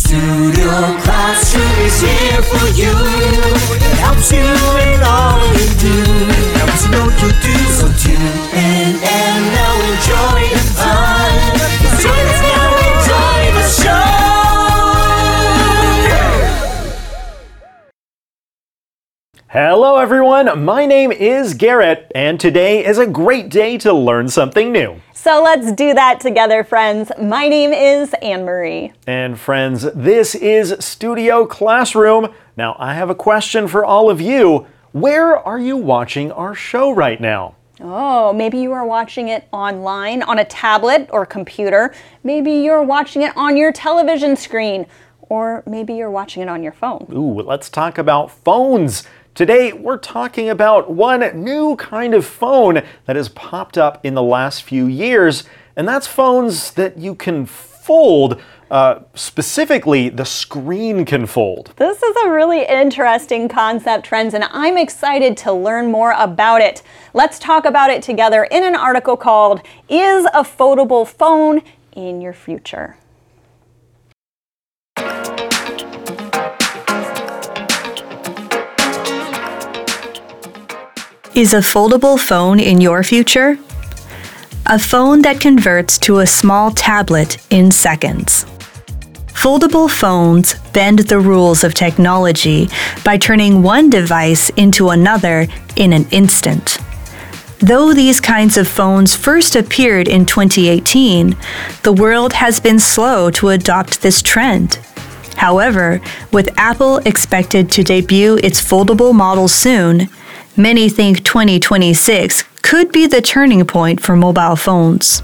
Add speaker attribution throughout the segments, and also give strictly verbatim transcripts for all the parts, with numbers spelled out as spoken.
Speaker 1: Studio Classroom is here for you. It helps you in all you do. Helps you know you do. So tune in and now enjoy the fun. Join us now, enjoy the show.
Speaker 2: Hello everyone, my name is Garrett, and today is a great day to learn something new.
Speaker 3: So let's do that together, friends. My name is Anne-Marie.
Speaker 2: And friends, this is Studio Classroom. Now, I have a question for all of you. Where are you watching our show right now?
Speaker 3: Oh, maybe you are watching it online on a tablet or computer. Maybe you're watching it on your television screen. Or maybe you're watching it on your phone.
Speaker 2: Ooh, let's talk about phones. Today, we're talking about one new kind of phone that has popped up in the last few years, and that's phones that you can fold. Uh, specifically, the screen can fold.
Speaker 3: This is a really interesting concept, friends, and I'm excited to learn more about it. Let's talk about it together in an article called, Is a Foldable Phone in Your Future?
Speaker 4: Is a foldable phone in your future? A phone that converts to a small tablet in seconds. Foldable phones bend the rules of technology by turning one device into another in an instant. Though these kinds of phones first appeared in twenty eighteen, the world has been slow to adopt this trend. However, with Apple expected to debut its foldable model soon, many think twenty twenty-six could be the turning point for mobile phones.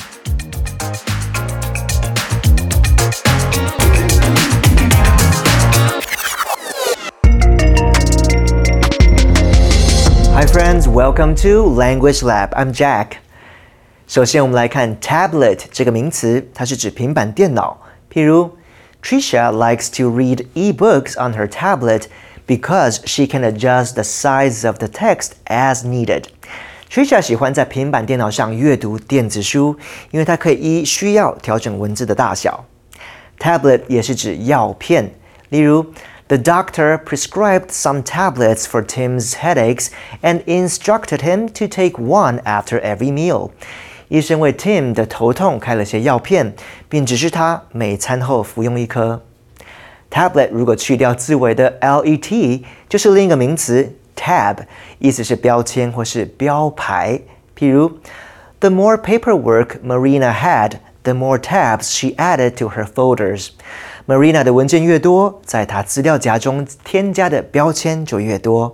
Speaker 5: Hi friends, welcome to Language Lab. I'm Jack. 首先我们来看 tablet 这个名词，它是指平板电脑。譬如 Tricia likes to read e-books on her tablet because she can adjust the size of the text as needed. Tricia 喜欢在平板电脑上阅读电子书，因为她可以依需要调整文字的大小。Tablet 也是指药片，例如 The doctor prescribed some tablets for Tim's headaches and instructed him to take one after every meal. 医生为 Tim 的头痛开了些药片，并指示他每餐后服用一颗。Tablet 如果去掉字尾的 let， 就是另一个名词 tab， 意思是标签或是标牌。譬如 The more paperwork Marina had, the more tabs she added to her folders. Marina 的文件越多，在她资料夹中添加的标签就越多。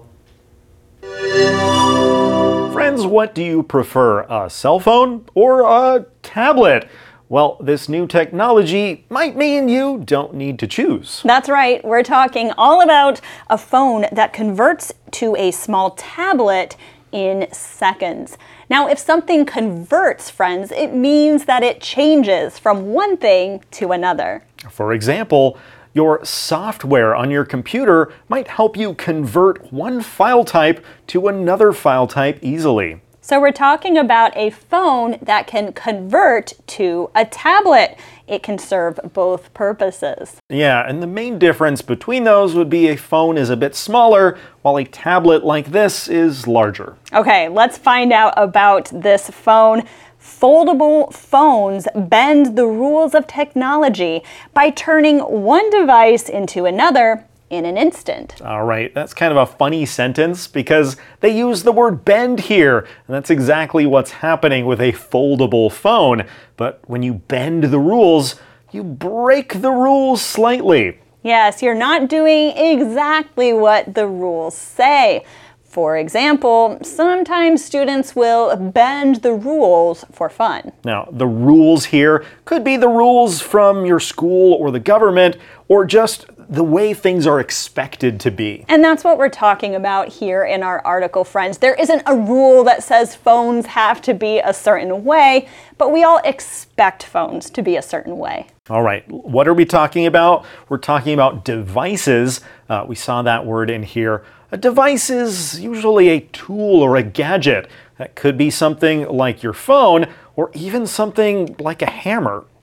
Speaker 2: Friends, what do you prefer, a cell phone or a tablet? Well, this new technology might mean you don't need to choose.
Speaker 3: That's right. We're talking all about a phone that converts to a small tablet in seconds. Now, if something converts, friends, it means that it changes from one thing to another.
Speaker 2: For example, your software on your computer might help you convert one file type to another file type easily.
Speaker 3: So we're talking about a phone that can convert to a tablet. It can serve both purposes.
Speaker 2: Yeah, and the main difference between those would be a phone is a bit smaller, while a tablet like this is larger.
Speaker 3: Okay, let's find out about this phone. Foldable phones bend the rules of technology by turning one device into another in an instant.
Speaker 2: All right, that's kind of a funny sentence because they use the word bend here, and that's exactly what's happening with a foldable phone. But when you bend the rules, you break the rules slightly.
Speaker 3: Yes, you're not doing exactly what the rules say. For example, sometimes students will bend the rules for fun.
Speaker 2: Now, the rules here could be the rules from your school or the government, or just the way things are expected to be.
Speaker 3: And that's what we're talking about here in our article, friends. There isn't a rule that says phones have to be a certain way, but we all expect phones to be a certain way.
Speaker 2: All right, what are we talking about? We're talking about devices. Uh, we saw that word in here. A device is usually a tool or a gadget. That could be something like your phone, or even something like a hammer.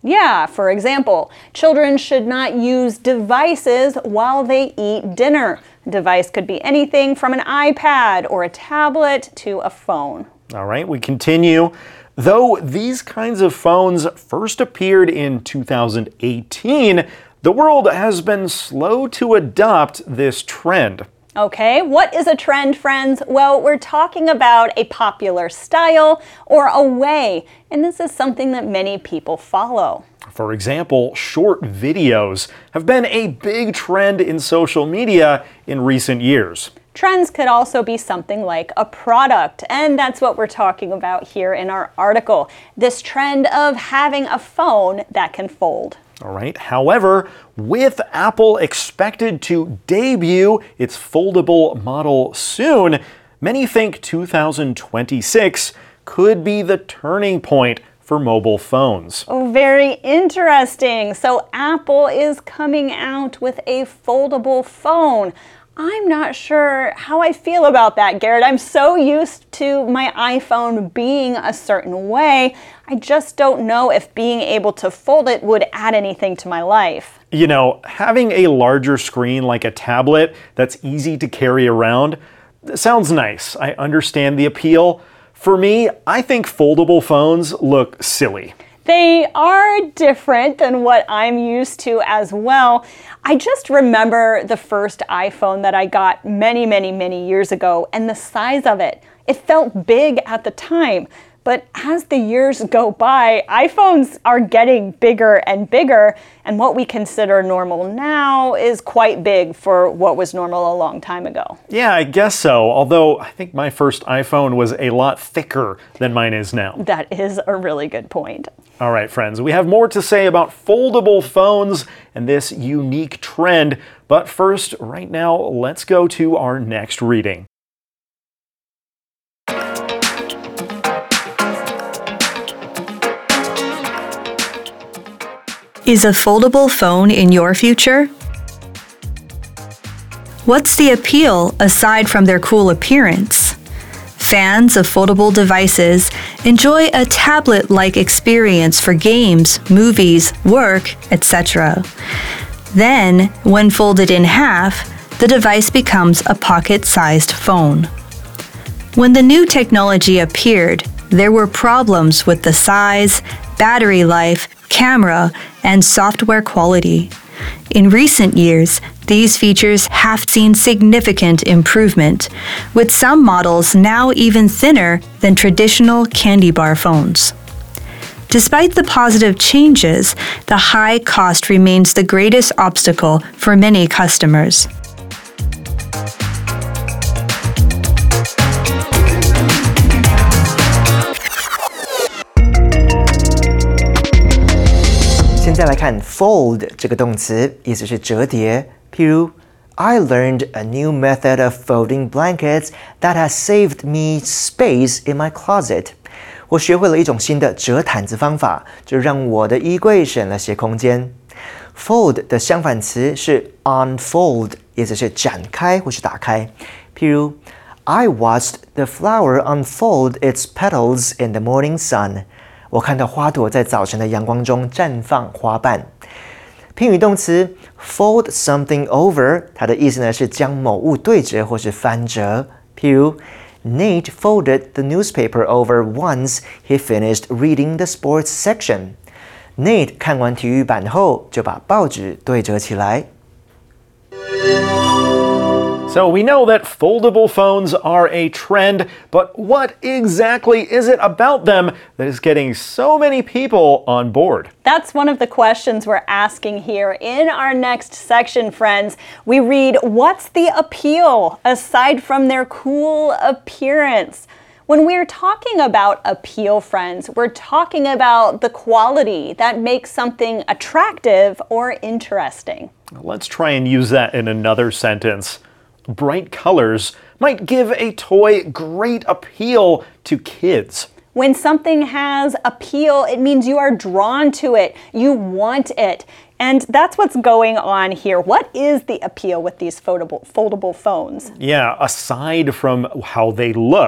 Speaker 3: Yeah, for example, children should not use devices while they eat dinner. A device could be anything from an iPad or a tablet to a phone.
Speaker 2: All right, we continue. Though these kinds of phones first appeared in two thousand eighteen, the world has been slow to adopt this trend.
Speaker 3: Okay, what is a trend, friends? Well, we're talking about a popular style or a way, and this is something that many people follow.
Speaker 2: For example, short videos have been a big trend in social media in recent years.
Speaker 3: Trends could also be something like a product, and that's what we're talking about here in our article. This trend of having a phone that can fold.
Speaker 2: All right. However, with Apple expected to debut its foldable model soon, many think two thousand twenty-six could be the turning point for mobile phones.
Speaker 3: Oh, very interesting. So Apple is coming out with a foldable phone. I'm not sure how I feel about that, Garrett. I'm so used to my iPhone being a certain way. I just don't know if being able to fold it would add anything to my life.
Speaker 2: You know, having a larger screen like a tablet that's easy to carry around sounds nice. I understand the appeal. For me, I think foldable phones look silly.
Speaker 3: They are different than what I'm used to as well. I just remember the first iPhone that I got many, many, many years ago, and the size of it. It felt big at the time. But as the years go by, iPhones are getting bigger and bigger, and what we consider normal now is quite big for what was normal a long time ago.
Speaker 2: Yeah, I guess so, although I think my first iPhone was a lot thicker than mine is now.
Speaker 3: That is a really good point.
Speaker 2: All right, friends, we have more to say about foldable phones and this unique trend, but first, right now, let's go to our next reading.
Speaker 4: Is a foldable phone in your future? What's the appeal aside from their cool appearance? Fans of foldable devices enjoy a tablet-like experience for games, movies, work, et cetera. Then, when folded in half, the device becomes a pocket-sized phone. When the new technology appeared, there were problems with the size, battery life, camera, and software quality. In recent years, these features have seen significant improvement, with some models now even thinner than traditional candy bar phones. Despite the positive changes, the high cost remains the greatest obstacle for many customers.
Speaker 5: 现在来看 fold 这个动词，意思是折叠。譬如 I learned a new method of folding blankets that has saved me space in my closet. 我学会了一种新的折毯子方法，就让我的衣柜省了些空间。Fold 的相反词是 unfold， 意思是展开或是打开。譬如 I watched the flower unfold its petals in the morning sun. 我看到花朵在早晨的阳光中绽放花瓣。宾语动词 fold something over， 它的意思呢是将某物对折或是翻折。譬如 Nate folded the newspaper over once he finished reading the sports section. Nate 看完体育版后就把报纸对折起来。
Speaker 2: So we know that foldable phones are a trend, but what exactly is it about them that is getting so many people on board?
Speaker 3: That's one of the questions we're asking here in our next section, friends. We read, what's the appeal aside from their cool appearance? When we're talking about appeal, friends, we're talking about the quality that makes something attractive or interesting.
Speaker 2: Let's try and use that in another sentence. Bright colors might give a toy great appeal to kids.
Speaker 3: When something has appeal, it means you are drawn to it. You want it. And that's what's going on here. What is the appeal with these foldable, foldable phones?
Speaker 2: Yeah, aside from how they look,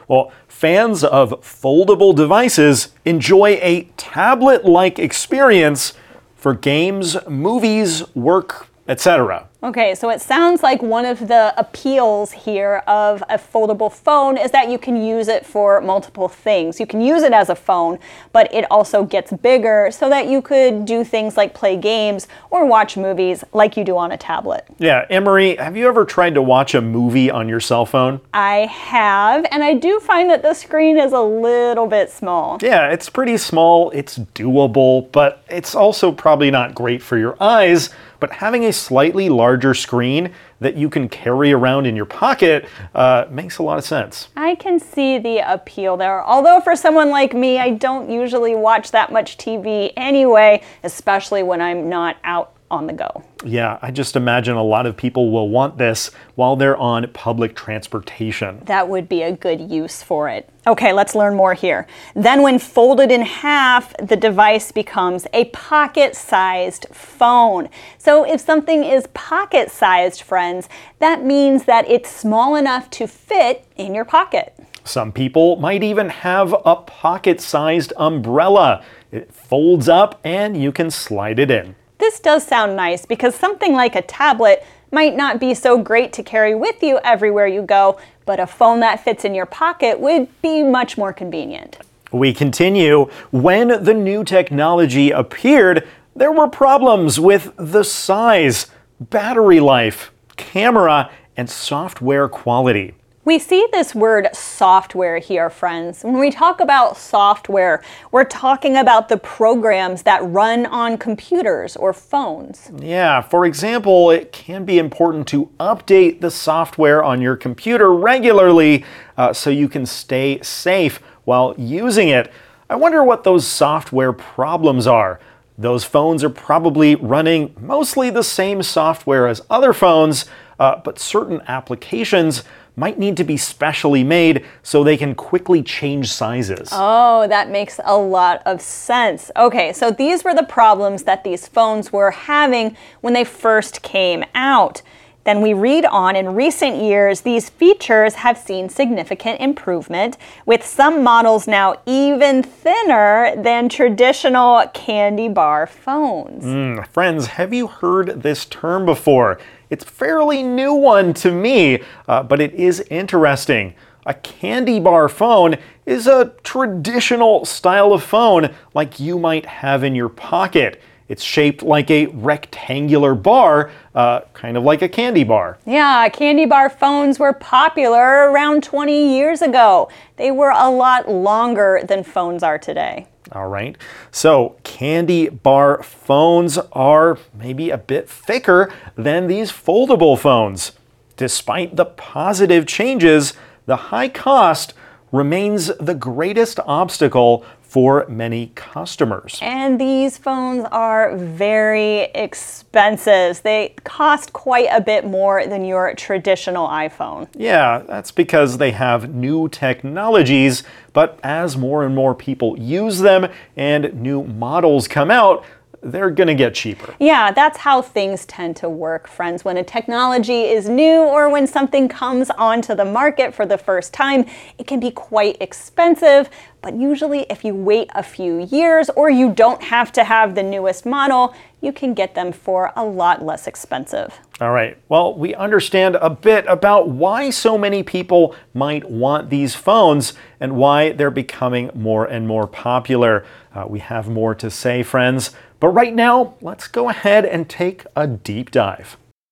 Speaker 2: Well, fans of foldable devices enjoy a tablet-like experience for games, movies, work, et cetera.
Speaker 3: Okay, so it sounds like one of the appeals here of a foldable phone is that you can use it for multiple things. You can use it as a phone, but it also gets bigger so that you could do things like play games or watch movies like you do on a tablet.
Speaker 2: Yeah, Emery, have you ever tried to watch a movie on your cell phone?
Speaker 3: I have, and I do find that the screen is a little bit small.
Speaker 2: Yeah, it's pretty small, it's doable, but it's also probably not great for your eyes. But having a slightly larger screen that you can carry around in your pocket uh, makes a lot of sense.
Speaker 3: I can see the appeal there. Although for someone like me, I don't usually watch that much T V anyway, especially when I'm not out on the go.
Speaker 2: Yeah, I just imagine a lot of people will want this while they're on public transportation.
Speaker 3: That would be a good use for it. Okay, let's learn more here. Then when folded in half, the device becomes a pocket-sized phone. So if something is pocket-sized, friends, that means that it's small enough to fit in your pocket.
Speaker 2: Some people might even have a pocket-sized umbrella. It folds up and you can slide it in.
Speaker 3: This does sound nice because something like a tablet might not be so great to carry with you everywhere you go, but a phone that fits in your pocket would be much more convenient.
Speaker 2: We continue. When the new technology appeared, there were problems with the size, battery life, camera, and software quality.
Speaker 3: We see this word software here, friends. When we talk about software, we're talking about the programs that run on computers or phones.
Speaker 2: Yeah, for example, it can be important to update the software on your computer regularly uh, so you can stay safe while using it. I wonder what those software problems are. Those phones are probably running mostly the same software as other phones, uh, but certain applications might need to be specially made so they can quickly change sizes.
Speaker 3: Oh, that makes a lot of sense. Okay, so these were the problems that these phones were having when they first came out. Then we read on, in recent years, these features have seen significant improvement, with some models now even thinner than traditional candy bar phones.
Speaker 2: Mm, friends, have you heard this term before? It's a fairly new one to me, uh, but it is interesting. A candy bar phone is a traditional style of phone like you might have in your pocket. It's shaped like a rectangular bar, uh, kind of like a candy bar.
Speaker 3: Yeah, candy bar phones were popular around twenty years ago. They were a lot longer than phones are today.
Speaker 2: All right, so candy bar phones are maybe a bit thicker than these foldable phones. Despite the positive changes, the high cost remains the greatest obstacle for many customers.
Speaker 3: And these phones are very expensive. They cost quite a bit more than your traditional iPhone.
Speaker 2: Yeah, that's because they have new technologies, but as more and more people use them and new models come out, they're gonna get cheaper.
Speaker 3: Yeah, that's how things tend to work, friends. When a technology is new or when something comes onto the market for the first time, it can be quite expensive. But usually if you wait a few years or you don't have to have the newest model, you can get them for a lot less expensive.
Speaker 2: All right, well, we understand a bit about why so many people might want these phones and why they're becoming more and more popular. Uh, we have more to say, friends, but right now, let's go ahead and take a deep dive.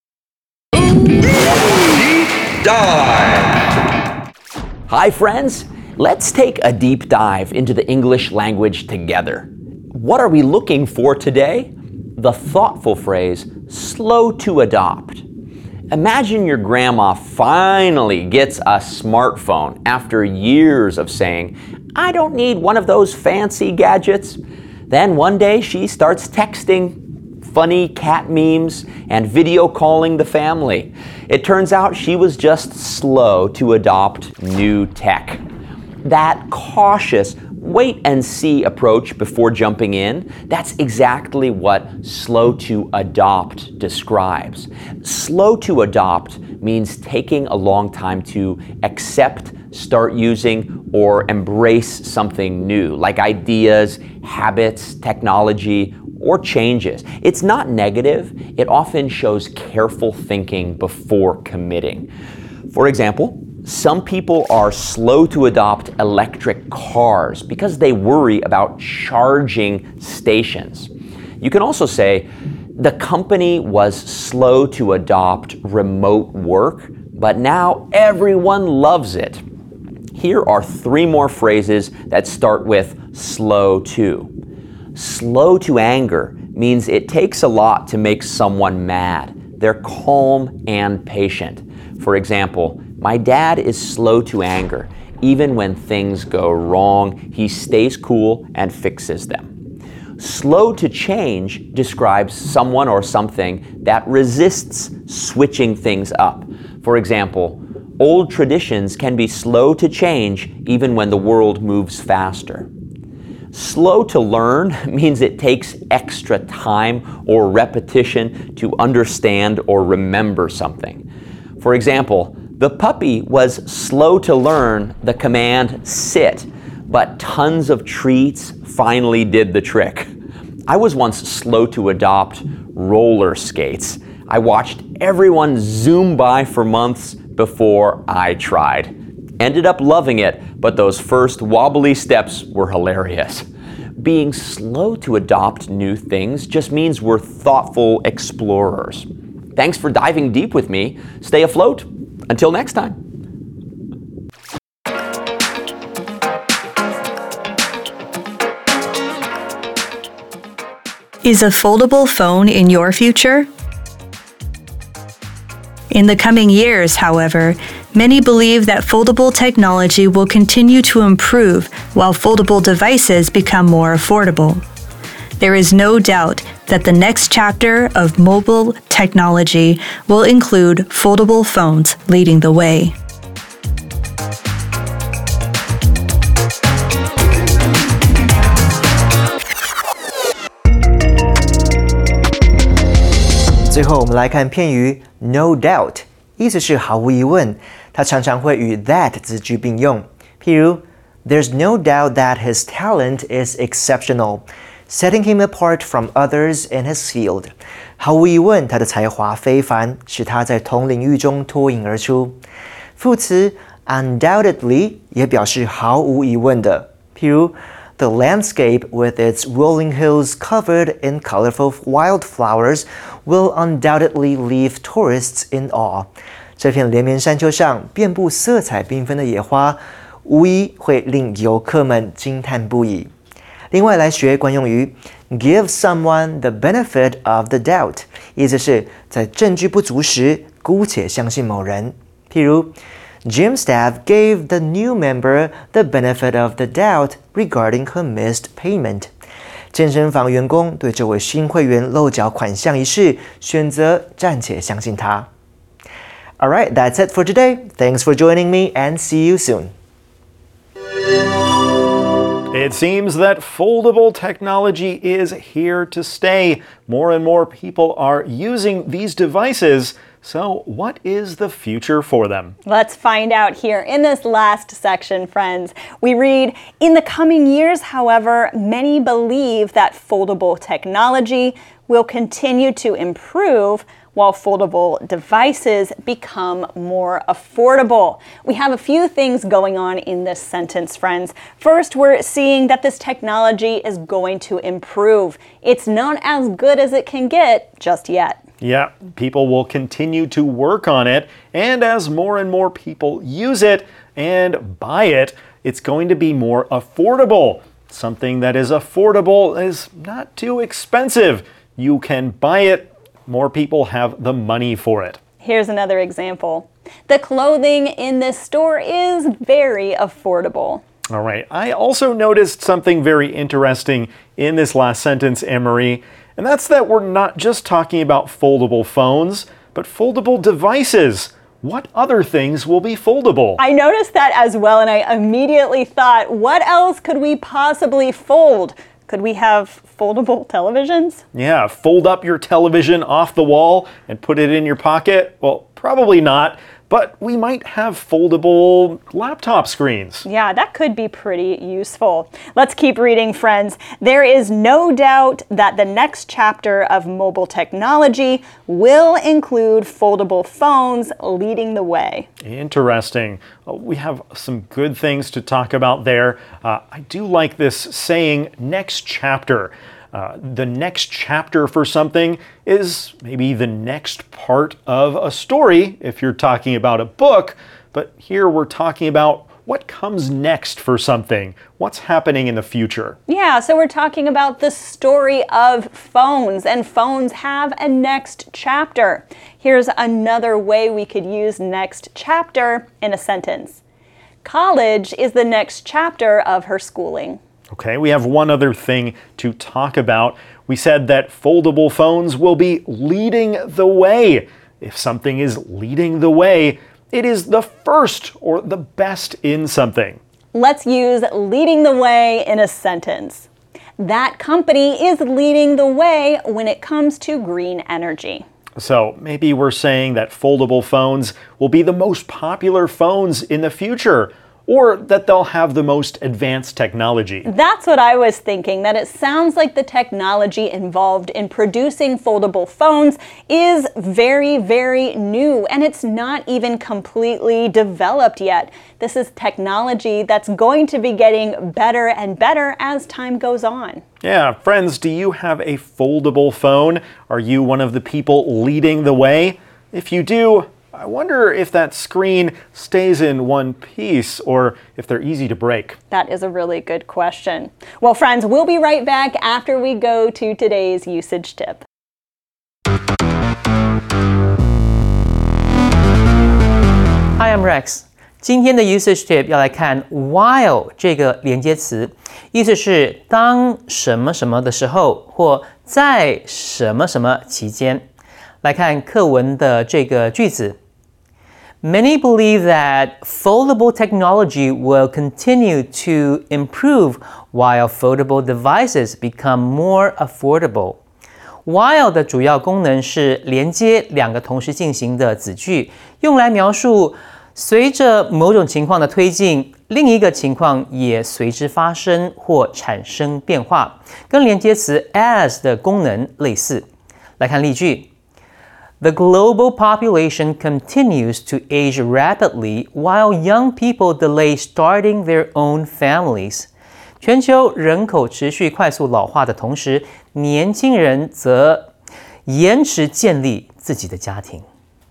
Speaker 6: Deep dive! Hi, friends. Let's take a deep dive into the English language together. What are we looking for today? The thoughtful phrase, slow to adopt. Imagine your grandma finally gets a smartphone after years of saying, I don't need one of those fancy gadgets. Then one day she starts texting funny cat memes and video calling the family. It turns out she was just slow to adopt new tech. That cautious wait and see approach before jumping in, that's exactly what slow to adopt describes. Slow to adopt means taking a long time to accept start using or embrace something new, like ideas, habits, technology, or changes. It's not negative. It often shows careful thinking before committing. For example, some people are slow to adopt electric cars because they worry about charging stations. You can also say, the company was slow to adopt remote work, but now everyone loves it. Here are three more phrases that start with slow to. Slow to anger means it takes a lot to make someone mad. They're calm and patient. For example, my dad is slow to anger. Even when things go wrong, he stays cool and fixes them. Slow to change describes someone or something that resists switching things up. For example, old traditions can be slow to change even when the world moves faster. Slow to learn means it takes extra time or repetition to understand or remember something. For example, the puppy was slow to learn the command sit, but tons of treats finally did the trick. I was once slow to adopt roller skates. I watched everyone zoom by for months before I tried. Ended up loving it, but those first wobbly steps were hilarious. Being slow to adopt new things just means we're thoughtful explorers. Thanks for diving deep with me. Stay afloat. Until next time.
Speaker 4: Is a foldable phone in your future? In the coming years, however, many believe that foldable technology will continue to improve while foldable devices become more affordable. There is no doubt that the next chapter of mobile technology will include foldable phones leading the way.
Speaker 5: 最后，我们来看片语 no doubt， 意思是毫无疑问，它常常会与 that 子句并用。譬如 There's no doubt that his talent is exceptional, setting him apart from others in his field. 毫无疑问，他的才华非凡，使他在同领域中脱颖而出。副词 undoubtedly 也表示毫无疑问的，譬如The landscape with its rolling hills covered in colorful wildflowers will undoubtedly leave tourists in awe. 这片连绵山丘上遍布色彩缤纷的野花，无疑会令游客们惊叹不已。另外来学惯用语 give someone the benefit of the doubt， 意思是在证据不足时姑且相信某人。譬如Gym staff gave the new member the benefit of the doubt regarding her missed payment. 健身房员工对这位新会员漏缴款项一事选择暂且相信他。Alright, that's it for today. Thanks for joining me and see you soon.
Speaker 2: It seems that foldable technology is here to stay. More and more people are using these devices. So, what is the future for them?
Speaker 3: Let's find out here in this last section, friends. We read, in the coming years, however, many believe that foldable technology will continue to improve while foldable devices become more affordable. We have a few things going on in this sentence, friends. First, we're seeing that this technology is going to improve. It's not as good as it can get just yet.
Speaker 2: Yeah, people will continue to work on it, and as more and more people use it and buy it, it's going to be more affordable. Something that is affordable is not too expensive. You can buy it, more people have the money for it.
Speaker 3: Here's another example. The clothing in this store is very affordable.
Speaker 2: All right, I also noticed something very interesting in this last sentence, Anne-Marie. And that's that we're not just talking about foldable phones, but foldable devices. What other things will be foldable?
Speaker 3: I noticed that as well, and I immediately thought, what else could we possibly fold? Could we have foldable televisions?
Speaker 2: Yeah, fold up your television off the wall and put it in your pocket? Well, probably not. but we might have foldable laptop screens.
Speaker 3: Yeah, that could be pretty useful. Let's keep reading, friends. There is no doubt that the next chapter of mobile technology will include foldable phones leading the way.
Speaker 2: Interesting. Well, we have some good things to talk about there. Uh, I do like this saying, next chapter. Uh, the next chapter for something is maybe the next part of a story if you're talking about a book, but here we're talking about what comes next for something, what's happening in the future.
Speaker 3: Yeah, so we're talking about the story of phones, and phones have a next chapter. Here's another way we could use next chapter in a sentence. College is the next chapter of her schooling.
Speaker 2: Okay, we have one other thing to talk about. We said that foldable phones will be leading the way. If something is leading the way, it is the first or the best in something.
Speaker 3: Let's use leading the way in a sentence. That company is leading the way when it comes to green energy.
Speaker 2: So maybe we're saying that foldable phones will be the most popular phones in the future, or that they'll have the most advanced technology.
Speaker 3: That's what I was thinking, that it sounds like the technology involved in producing foldable phones is very, very new, and it's not even completely developed yet. This is technology that's going to be getting better and better as time goes on.
Speaker 2: Yeah, friends, do you have a foldable phone? Are you one of the people leading the way? If you do, I wonder if that screen stays in one piece or if they're easy to break.
Speaker 3: That is a really good question. Well, friends, we'll be right back after we go to today's usage tip.
Speaker 7: Hi, I'm Rex. 今天的 usage tip 要来看 while 这个连接词，意思是当什么什么的时候，或在什么什么期间。来看课文的这个句子。Many believe that foldable technology will continue to improve while foldable devices become more affordable. While 的主要功能是连接两个同时进行的子句，用来描述随着某种情况的推进，另一个情况也随之发生或产生变化，跟连接词 as 的功能类似。来看例句。The global population continues to age rapidly while young people delay starting their own families. 全球人口持续快速老化的同时，年轻人则延迟建立自己的家庭。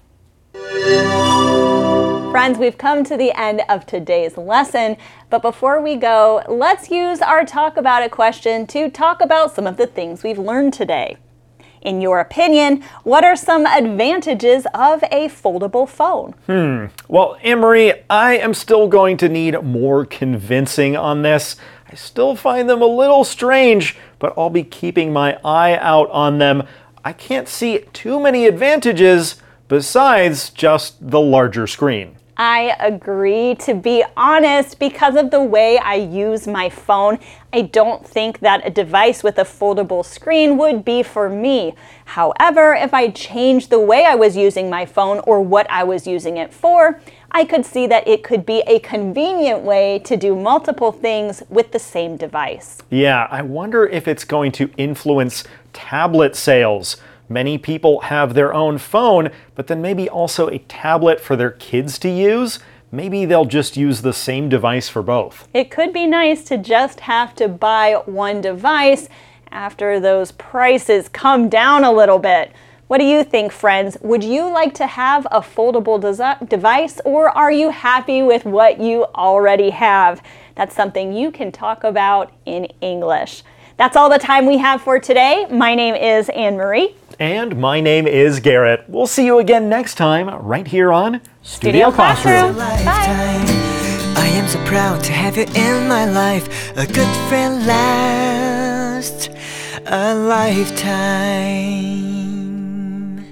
Speaker 3: Friends, we've come to the end of today's lesson, but before we go, let's use our Talk About It question to talk about some of the things we've learned today. In your opinion, what are some advantages of a foldable phone?
Speaker 2: Hmm. Well, Anne-Marie, I am still going to need more convincing on this. I still find them a little strange, but I'll be keeping my eye out on them. I can't see too many advantages besides just the larger screen.
Speaker 3: I agree. To be honest, because of the way I use my phone, I don't think that a device with a foldable screen would be for me. However, if I changed the way I was using my phone or what I was using it for, I could see that it could be a convenient way to do multiple things with the same device.
Speaker 2: Yeah, I wonder if it's going to influence tablet sales. Many people have their own phone, but then maybe also a tablet for their kids to use. Maybe they'll just use the same device for both.
Speaker 3: It could be nice to just have to buy one device after those prices come down a little bit. What do you think, friends? Would you like to have a foldable device, or are you happy with what you already have? That's something you can talk about in English. That's all the time we have for today. My name is Anne-Marie.
Speaker 2: And my name is Garrett. We'll see you again next time, right here on
Speaker 3: Studio, Studio Classroom.
Speaker 1: Classroom. Bye. I am so proud to have you in my life. A good friend lasts a lifetime.